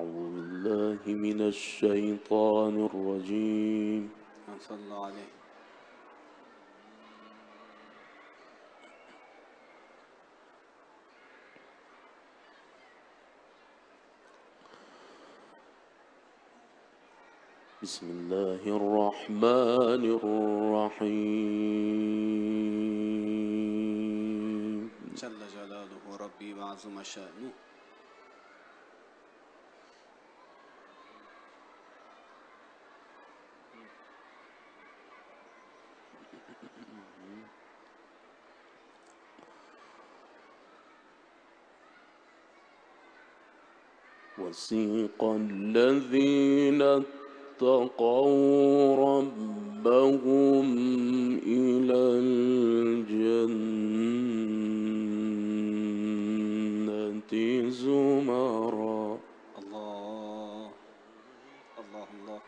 أعوذ بالله من الشيطان الرجيم. صلى الله عليه. بسم الله الرحمن الرحيم. جل جلاله ربي وعظم شأنه. وسيق الذين اتقوا ربهم إلى الجنة زمرا. الله الله الله.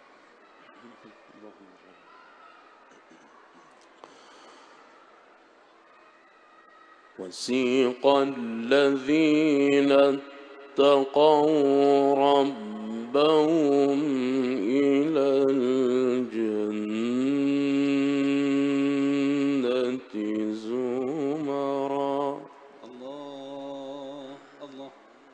وسيق الذين اتقوا ربهم إلى الجنة زمرا. الله الله.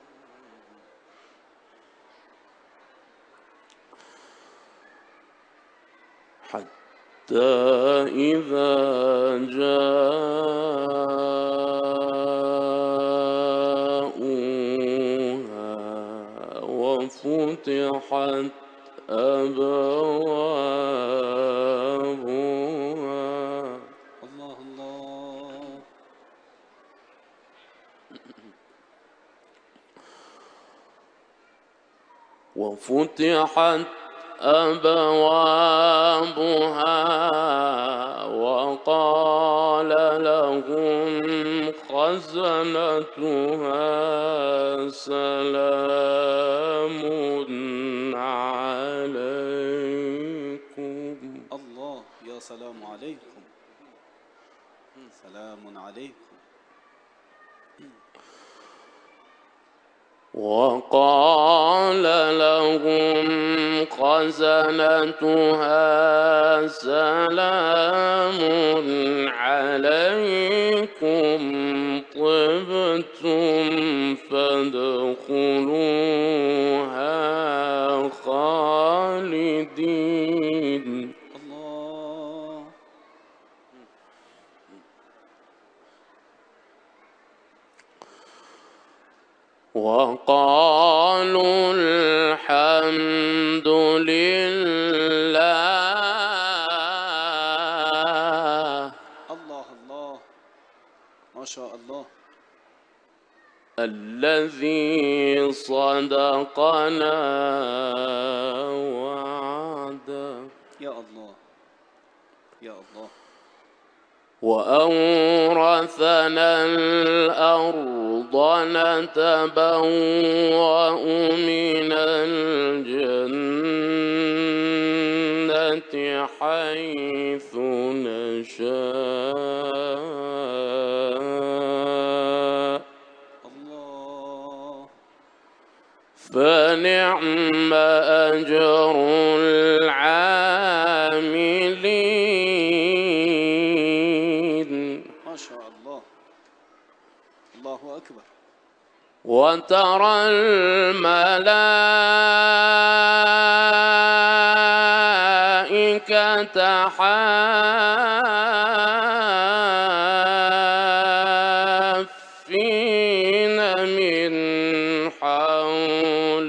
حتى إذا جاءوها وفتحت أبوابها. الله الله. وفتحت أبوابها وقال لهم خزنتها سلام عليكم. الله يا سلام عليكم. سلام عليكم. وقال لهم خزنتها سلام عليكم طبتم فادخلوها خالدين. الله. وقالوا الحمد لله. الله الله. ما شاء الله. الذي صدقنا وعده. يا الله يا الله. وأورثنا الأرض نتبوأ من الجنة حيث نشاء. الله. فنعم أجر العاملين. ما شاء الله. الله أكبر. وترى الملائكة حافين من حول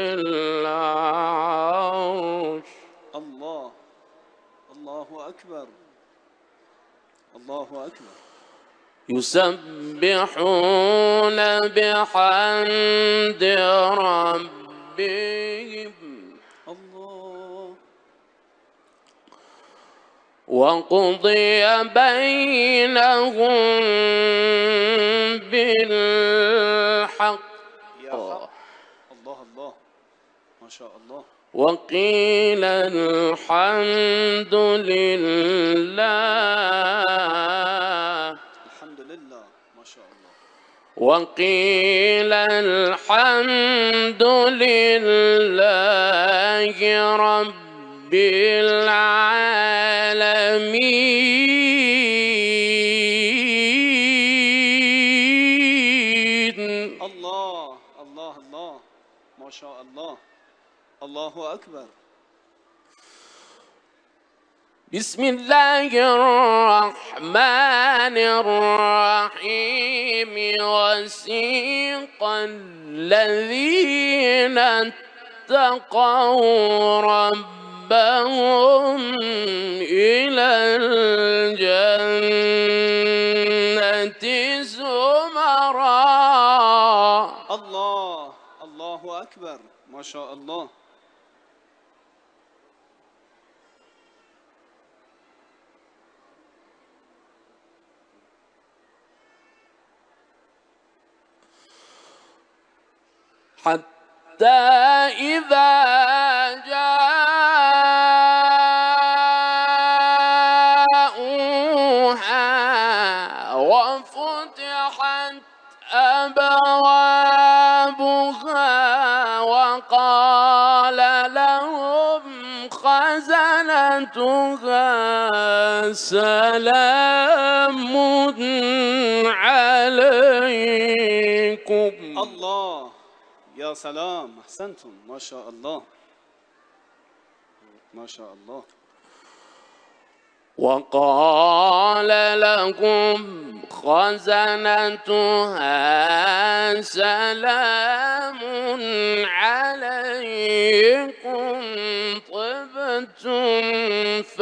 العرش. الله الله أكبر. الله أكبر. يسبحون بحمد ربهم. الله. وقضي بينهم بالحق. يا حق. الله الله. ما شاء الله. وقيل الحمد لله. الحمد لله. ما شاء الله. وقيل الحمد لله رب العالمين. الله الله الله، ما شاء الله. الله أكبر. بسم الله الرحمن الرحيم. وسيق الذين اتقوا ربهم إلى الجنة زمرا. الله الله أكبر، ما شاء الله. حتى إذا جاءوها وفتحت أبوابها وقال لهم خزنتها سلام عليكم. الله، يا سلام، أحسنتم، ما شاء الله ما شاء الله. وقال لهم خزنتها سلام عليكم طبتم